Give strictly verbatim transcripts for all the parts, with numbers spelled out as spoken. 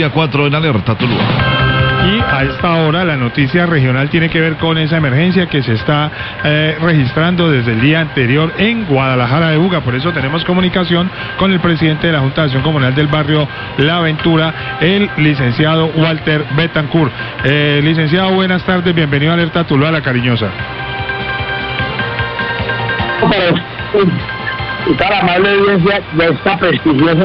cuatro en Alerta Tuluá. Y a esta hora la noticia regional tiene que ver con esa emergencia que se está eh, registrando desde el día anterior en Guadalajara de Buga. Por eso tenemos comunicación con el presidente de la Junta de Acción Comunal del barrio La Ventura, el licenciado Walter Betancourt. Eh, licenciado, buenas tardes, bienvenido a Alerta Tuluá, la cariñosa. Y toda la amable audiencia de esta prestigiosa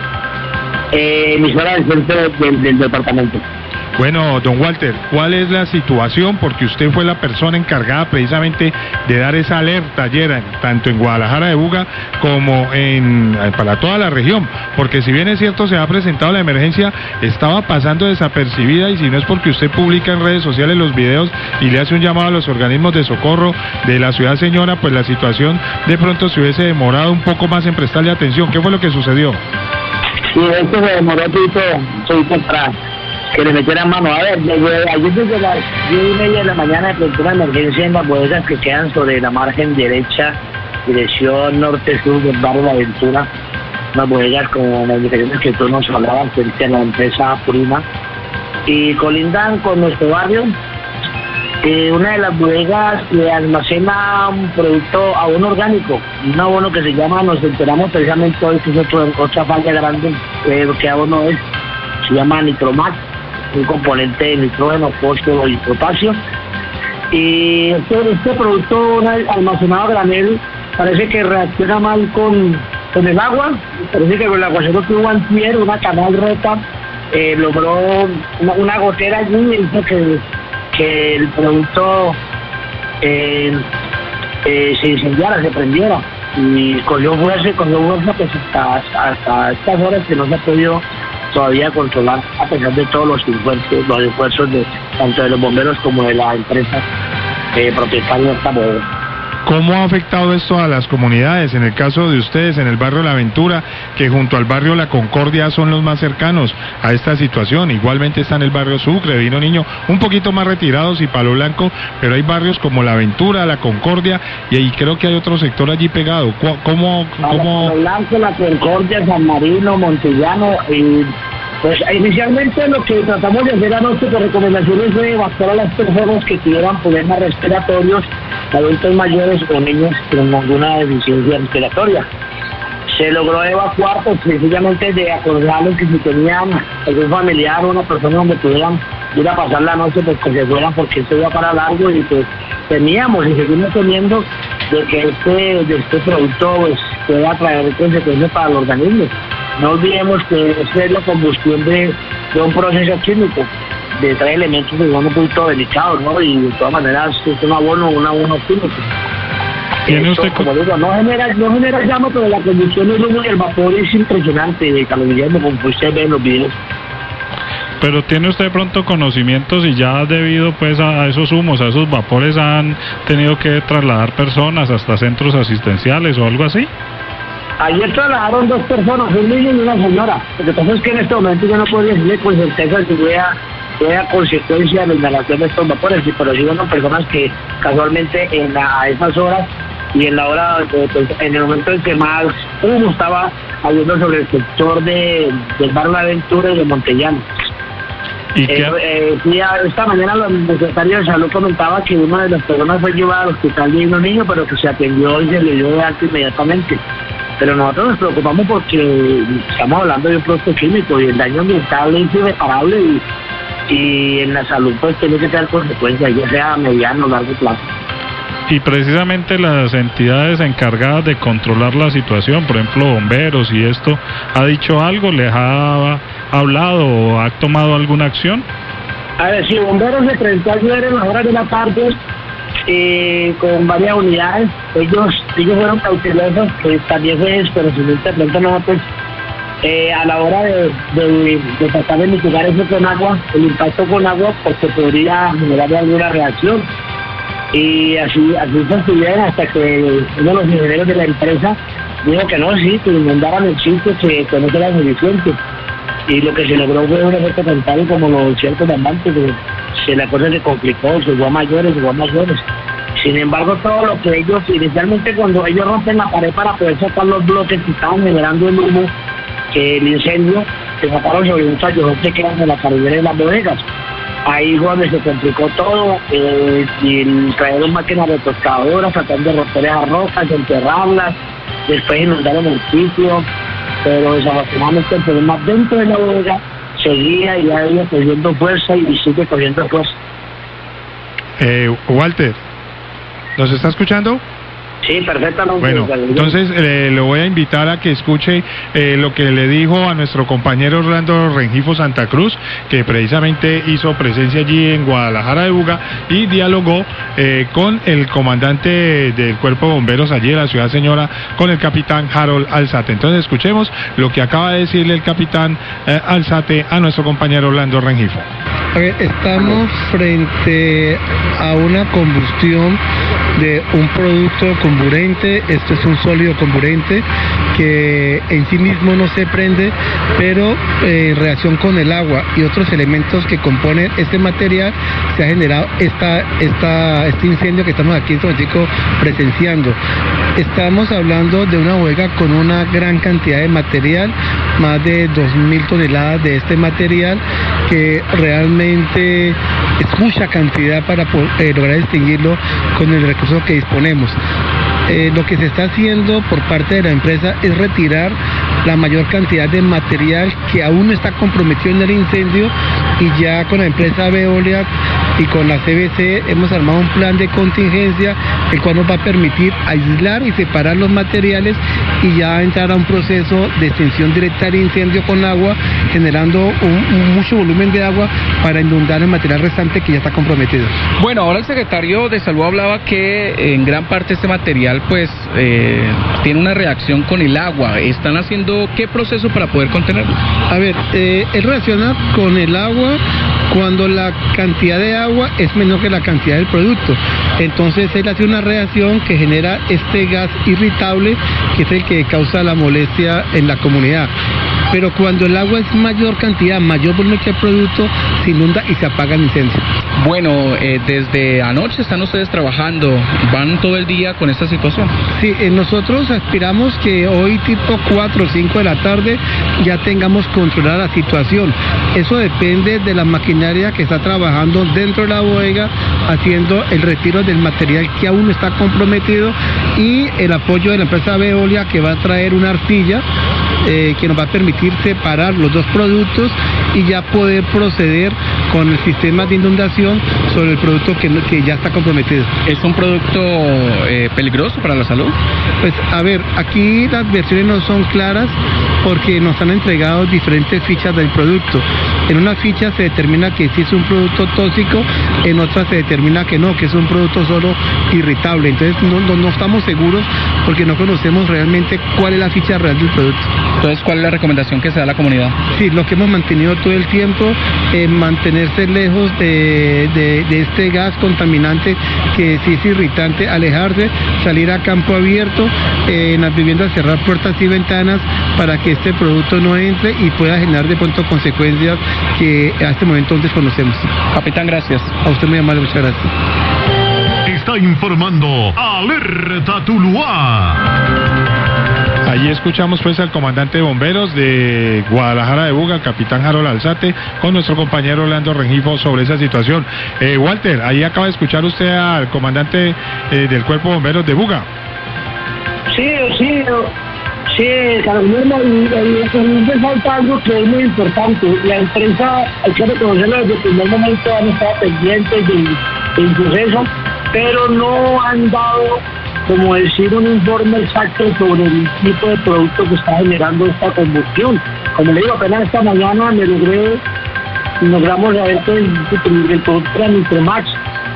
eh, emisora del centro del, del departamento. Bueno, don Walter, ¿cuál es la situación? Porque usted fue la persona encargada precisamente de dar esa alerta ayer, en, tanto en Guadalajara de Buga como en para toda la región. Porque si bien es cierto se ha presentado la emergencia, estaba pasando desapercibida, y si no es porque usted publica en redes sociales los videos y le hace un llamado a los organismos de socorro de la ciudad señora, pues la situación de pronto se hubiese demorado un poco más en prestarle atención. ¿Qué fue lo que sucedió? Sí, esto se demoró todo para que le metieran mano. A ver, desde ayer desde las diez y media de la mañana de una emergencia en las bodegas que quedan sobre la margen derecha, dirección norte-sur del barrio La Ventura, unas bodegas como las indicaciones que tú nos hablabas, frente a la empresa Prima, y colindan con nuestro barrio. Eh, una de las bodegas que almacena un producto, abono orgánico, un abono que se llama, nos enteramos precisamente hoy que es otro, otra falla grande, eh, que abono es, se llama Nitromax, un componente de nitrógeno, fósforo y potasio. Y este, este producto almacenado a granel parece que reacciona mal con, con el agua. Parece que con el aguacero que hubo antier, una canal rota, eh, logró una, una gotera allí y hizo que, que el producto eh, eh, se incendiara, se prendiera. Y cogió fuerza, cogió fuerza, pues hasta, hasta estas horas que no se ha podido todavía controlar, a pesar de todos los esfuerzos, los esfuerzos de tanto de los bomberos como de la empresa eh, propietaria de esta bodega. ¿Cómo ha afectado esto a las comunidades? En el caso de ustedes, en el barrio La Ventura, que junto al barrio La Concordia son los más cercanos a esta situación. Igualmente está en el barrio Sucre, Vino Niño, un poquito más retirados, y Palo Blanco, pero hay barrios como La Ventura, La Concordia, y ahí creo que hay otro sector allí pegado. ¿Cómo? cómo... Palo Blanco, La Concordia, San Marino, Montellano, y pues inicialmente lo que tratamos de hacer anoche por recomendaciones de evacuar a las personas que tuvieran problemas respiratorios, adultos mayores o niños con alguna deficiencia respiratoria. Se logró evacuar, pues sencillamente de acordarles que si tenían algún familiar o una persona donde pudieran ir a pasar la noche, pues que se fueran, porque esto iba para largo, y pues teníamos y seguimos teniendo de que este, de este producto pues pueda traer consecuencias para el organismo. No olvidemos que esta es la combustión de, de un proceso químico, de tres elementos que son un poquito delicados, ¿no? Y de todas maneras es un abono, un abono químico. ¿Tiene Esto, usted como digo, no genera, no genera llama, pero la combustión del humo y el vapor es impresionante, de Carlos Guillermo, como usted ve en los videos. Pero ¿tiene usted de pronto conocimientos y ya debido pues a esos humos, a esos vapores, han tenido que trasladar personas hasta centros asistenciales o algo así? Ayer trasladaron dos personas, un niño y una señora. Lo que pasa es que en este momento yo no podría decirle con certeza que vea, vea consecuencia de la inhalación de estos vapores, pero sí son personas que casualmente en la, a esas horas y en la hora, de, pues, en el momento en que más humo estaba habiendo sobre el sector de, del barrio La Ventura y de Montellano. ¿Y qué? Eh, eh, sí, esta mañana el secretario de Salud comentaba que una de las personas fue llevada al hospital de un niño, pero que se atendió y se le dio de alta inmediatamente. Pero nosotros nos preocupamos porque estamos hablando de un producto químico y el daño ambiental es irreparable, y, y en la salud pues tiene que tener consecuencias, ya sea a mediano o largo plazo. Y precisamente las entidades encargadas de controlar la situación, por ejemplo bomberos y esto, ¿ha dicho algo? ¿Les ha hablado o ha tomado alguna acción? A ver, si bomberos se presentó ayer en las horas de la tarde, Eh, con varias unidades, ellos ellos fueron cautelosos, que también fue desconocimiento de pronto nosotros, eh, a la hora de, de, de tratar de mitigar eso con agua, el impacto con agua, porque podría generar alguna reacción, y así así se estuvieron hasta que uno de los ingenieros de la empresa dijo que no, sí, que inundaran el sitio, que, que no era suficiente, y lo que se logró fue un efecto contrario, como los ciertos amantes, que se la cosa se complicó, se fue a mayores, se fue a mayores. Sin embargo, todo lo que ellos, inicialmente cuando ellos rompen la pared para poder sacar los bloques que estaban generando el humo, que el incendio, se sacaron sobre un chayón que quedan en la carretera de las bodegas. Ahí fue donde se complicó todo, eh, y trajeron máquinas retroexcavadoras, tratando de romper esas rocas, enterrarlas, después inundaron el sitio, pero desafortunadamente el problema dentro de la bodega seguía y ya iba cogiendo fuerza y sigue cogiendo fuerza. Eh, Walter, ¿nos está escuchando? Sí, perfectamente. Bueno, entonces eh, lo voy a invitar a que escuche eh, lo que le dijo a nuestro compañero Orlando Rengifo Santa Cruz, que precisamente hizo presencia allí en Guadalajara de Buga y dialogó eh, con el comandante del Cuerpo de Bomberos allí de la Ciudad Señora, con el capitán Harold Alzate. Entonces escuchemos lo que acaba de decirle el capitán eh, Alzate a nuestro compañero Orlando Rengifo. Estamos frente a una combustión de un producto comburente. Esto es un sólido comburente que en sí mismo no se prende, pero eh, en reacción con el agua y otros elementos que componen este material se ha generado esta, esta, este incendio que estamos aquí en San Francisco presenciando. Estamos hablando de una bodega con una gran cantidad de material, más de dos mil toneladas de este material, que realmente es mucha cantidad para poder, eh, lograr extinguirlo con el recurso que disponemos. Eh, lo que se está haciendo por parte de la empresa es retirar la mayor cantidad de material que aún no está comprometido en el incendio, y ya con la empresa Veolia y con la C B C hemos armado un plan de contingencia, el cual nos va a permitir aislar y separar los materiales y ya entrar a un proceso de extinción directa del incendio con agua, generando un, un mucho volumen de agua para inundar el material restante que ya está comprometido. Bueno, ahora el secretario de Salud hablaba que en gran parte este material pues eh, tiene una reacción con el agua. ¿Están haciendo qué proceso para poder contenerlo? A ver, eh, él reacciona con el agua cuando la cantidad de agua es menor que la cantidad del producto. Entonces él hace una reacción que genera este gas irritable, que es el que causa la molestia en la comunidad. Pero cuando el agua es mayor cantidad, mayor volumen que el producto, se inunda y se apaga el incendio. Bueno, eh, desde anoche están ustedes trabajando, van todo el día con esta situación. Sí, eh, nosotros aspiramos que hoy tipo cuatro o cinco de la tarde ya tengamos controlada la situación. Eso depende de la maquinaria que está trabajando dentro de la bodega, haciendo el retiro del material que aún no está comprometido, y el apoyo de la empresa Veolia, que va a traer una arcilla eh, que nos va a permitir separar los dos productos y ya poder proceder con el sistema de inundación sobre el producto que, que ya está comprometido. ¿Es un producto eh, peligroso para la salud? Pues a ver, aquí las versiones no son claras porque nos han entregado diferentes fichas del producto. En una ficha se determina que sí es un producto tóxico, en otra se determina que no, que es un producto solo irritable. Entonces no, no, no estamos seguros porque no conocemos realmente cuál es la ficha real del producto. Entonces, ¿cuál es la recomendación que se da a la comunidad? Sí, lo que hemos mantenido todo el tiempo, eh, mantenerse lejos de, de, de este gas contaminante que sí es irritante, alejarse, salir a campo abierto, eh, en las viviendas cerrar puertas y ventanas para que este producto no entre y pueda generar de pronto consecuencias que a este momento desconocemos. Capitán, gracias. A usted muy amable, muchas gracias. Está informando Alerta Tuluá. Allí escuchamos pues al comandante de bomberos de Guadalajara de Buga, el capitán Harold Alzate, con nuestro compañero Orlando Rengifo sobre esa situación. Eh, Walter, ahí acaba de escuchar usted al comandante eh, del Cuerpo de Bomberos de Buga. Sí, sí, sí, Carolina, y, y, y falta algo que es muy importante. La empresa, hay que reconocerlo, desde el primer momento han estado pendientes del, del proceso, pero no han dado, como decir, un informe exacto sobre el tipo de producto que está generando esta combustión. Como le digo, apenas esta mañana me logré, logramos saber que el, el producto era Nitromax.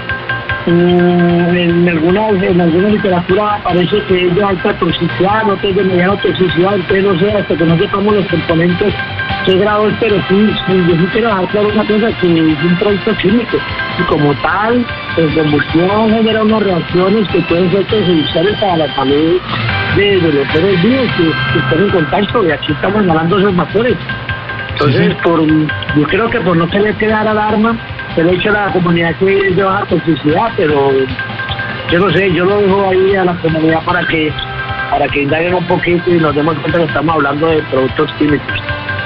Mm, en, alguna, en alguna literatura parece que es de alta toxicidad, no que es de mediana toxicidad, entonces no sé, hasta que no sepamos los componentes qué grado es, pero sí, sí, yo sí quiero dejar claro una cosa, que es un producto químico, y como tal, en combustión genera unas reacciones que pueden ser perjudiciales para la salud de, de los seres vivos que, que estén en contacto, y aquí estamos ganando esos vapores. Entonces, sí, sí. Por, yo creo que por no tener que dar alarma, se le ha hecho a la comunidad que es de baja toxicidad, pero yo no sé, yo lo dejo ahí a la comunidad para que para que indaguen un poquito y nos demos cuenta que estamos hablando de productos químicos.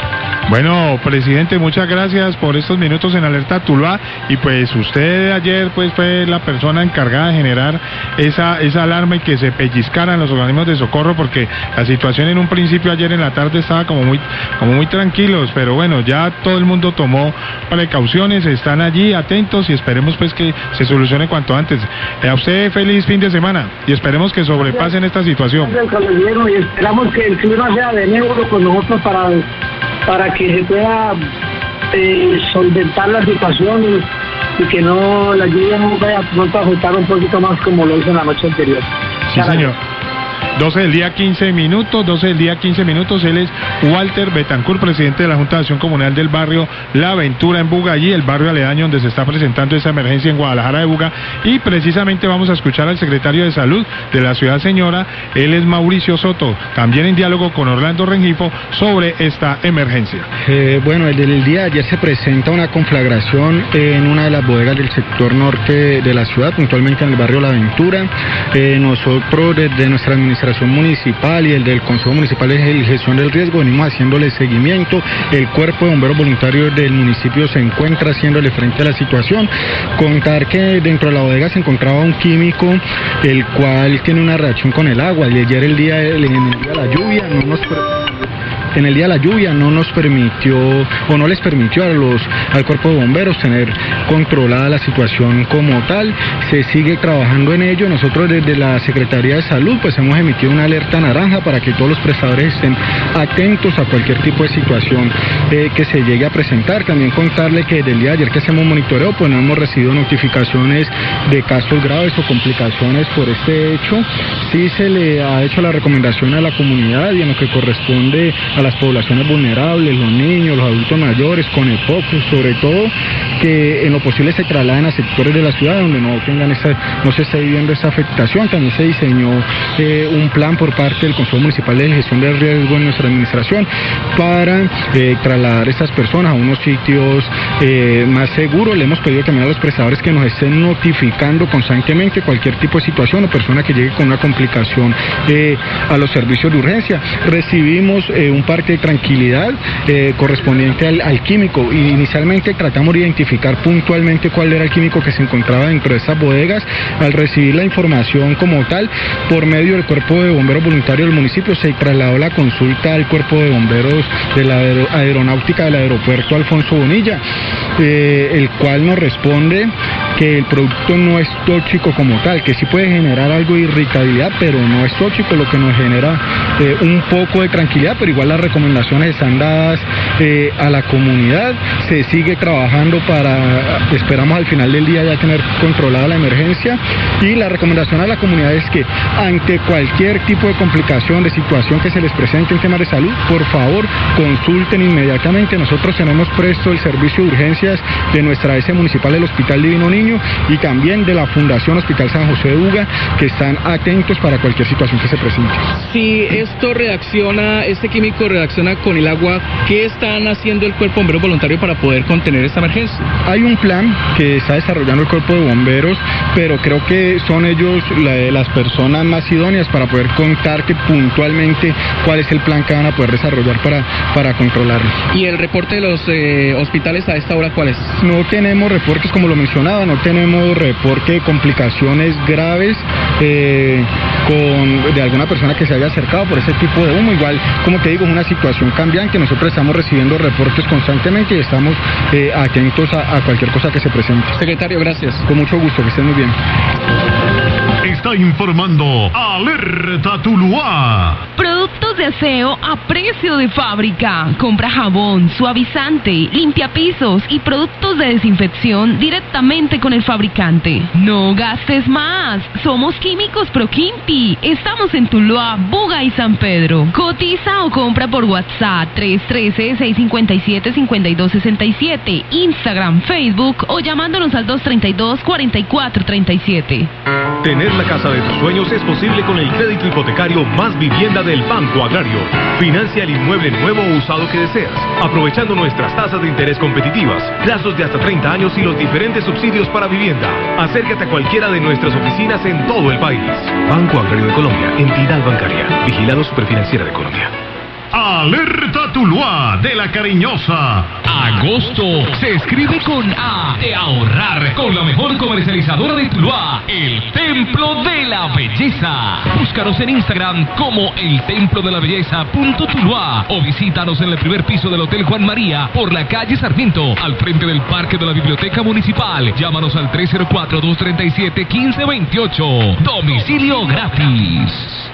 Bueno, presidente, muchas gracias por estos minutos en Alerta Tuluá, y pues usted ayer pues fue la persona encargada de generar esa esa alarma y que se pellizcaran los organismos de socorro, porque la situación en un principio ayer en la tarde estaba como muy como muy tranquilos, pero bueno, ya todo el mundo tomó precauciones, están allí atentos y esperemos pues que se solucione cuanto antes. Eh, a usted feliz fin de semana y esperemos que sobrepasen esta situación. Y esperamos que el clima sea benévolo con nosotros para para que se pueda eh, solventar la situación y, y que no la lluvia no vaya pronto a afectar un poquito más como lo hizo en la noche anterior. Sí, señor. doce del día quince minutos, doce del día quince minutos, él es Walter Betancourt, presidente de la Junta de Acción Comunal del barrio La Aventura en Buga, allí el barrio aledaño donde se está presentando esa emergencia en Guadalajara de Buga, y precisamente vamos a escuchar al secretario de Salud de la ciudad señora, él es Mauricio Soto, también en diálogo con Orlando Rengifo sobre esta emergencia. Eh, bueno, el del día de ayer se presenta una conflagración en una de las bodegas del sector norte de la ciudad, puntualmente en el barrio La Aventura. Eh, nosotros desde nuestra administración municipal y el del Consejo Municipal de Gestión del Riesgo venimos haciéndole seguimiento. El Cuerpo de Bomberos Voluntarios del municipio se encuentra haciéndole frente a la situación. Contar que dentro de la bodega se encontraba un químico el cual tiene una reacción con el agua, y ayer el día, el, en el día de la lluvia no nos en el día de la lluvia no nos permitió o no les permitió a los al cuerpo de bomberos tener controlada la situación como tal. Se sigue trabajando en ello. Nosotros desde la Secretaría de Salud pues hemos emitido una alerta naranja para que todos los prestadores estén atentos a cualquier tipo de situación eh, que se llegue a presentar. También contarle que desde el día de ayer que hacemos monitoreo pues no hemos recibido notificaciones de casos graves o complicaciones por este hecho. Sí se le ha hecho la recomendación a la comunidad y en lo que corresponde a las poblaciones vulnerables, los niños, los adultos mayores, con EPOC, sobre todo, que en lo posible se trasladen a sectores de la ciudad donde no tengan esa, no se esté viviendo esa afectación. También se diseñó eh, un plan por parte del Consejo Municipal de Gestión del Riesgo en nuestra administración para eh, trasladar a estas personas a unos sitios eh, más seguros. Le hemos pedido también a los prestadores que nos estén notificando constantemente cualquier tipo de situación o persona que llegue con una complicación eh, a los servicios de urgencia. Recibimos eh, un parte de tranquilidad eh, correspondiente al, al químico, y inicialmente tratamos de identificar puntualmente cuál era el químico que se encontraba dentro de estas bodegas. Al recibir la información como tal, por medio del Cuerpo de Bomberos Voluntarios del municipio se trasladó la consulta al Cuerpo de Bomberos de la aer Aeronáutica del Aeropuerto Alfonso Bonilla, eh, el cual nos responde que el producto no es tóxico como tal, que sí puede generar algo de irritabilidad, pero no es tóxico, lo que nos genera eh, un poco de tranquilidad, pero igual las recomendaciones están dadas eh, a la comunidad. Se sigue trabajando para, esperamos al final del día ya tener controlada la emergencia, y la recomendación a la comunidad es que ante cualquier tipo de complicación, de situación que se les presente en temas de salud, por favor consulten inmediatamente. Nosotros tenemos presto el servicio de urgencias de nuestra A S municipal del Hospital Divino Niño y también de la Fundación Hospital San José de Buga, que están atentos para cualquier situación que se presente. Si esto reacciona, este químico reacciona con el agua, ¿qué están haciendo el Cuerpo de Bomberos Voluntario para poder contener esta emergencia? Hay un plan que está desarrollando el Cuerpo de Bomberos, pero creo que son ellos la, las personas más idóneas para poder contarte puntualmente cuál es el plan que van a poder desarrollar para, para controlarlo. ¿Y el reporte de los eh, hospitales a esta hora cuál es? No tenemos reportes, como lo mencionaba, no tenemos reporte de complicaciones graves eh, con, de alguna persona que se haya acercado por ese tipo de humo. Igual, como te digo, es una situación cambiante. Nosotros estamos recibiendo reportes constantemente y estamos eh, atentos a, a cualquier cosa que se presente. Secretario, gracias. Con mucho gusto, que estén muy bien. Está informando Alerta Tuluá. Productos de aseo a precio de fábrica. Compra jabón, suavizante, limpiapisos y productos de desinfección directamente con el fabricante. No gastes más. Somos Químicos Proquimpi. Estamos en Tuluá, Buga y San Pedro. Cotiza o compra por WhatsApp tres uno tres, seis cinco siete, cinco dos seis siete, Instagram, Facebook o llamándonos al dos tres dos, cuatro cuatro tres siete. Tener la casa de tus sueños es posible con el crédito hipotecario Más Vivienda del Banco Agrario. Financia el inmueble nuevo o usado que deseas, aprovechando nuestras tasas de interés competitivas, plazos de hasta treinta años y los diferentes subsidios para vivienda. Acércate a cualquiera de nuestras oficinas en todo el país. Banco Agrario de Colombia, entidad bancaria, vigilado Superfinanciera de Colombia. Alerta Tuluá de la Cariñosa. Agosto se escribe con A de ahorrar con la mejor comercializadora de Tuluá, el Templo de la Belleza. Búscanos en Instagram como el Templo de la Belleza punto Tuluá o visítanos en el primer piso del Hotel Juan María por la calle Sarmiento, al frente del Parque de la Biblioteca Municipal. Llámanos al tres cero cuatro, dos tres siete, uno cinco dos ocho. Domicilio gratis.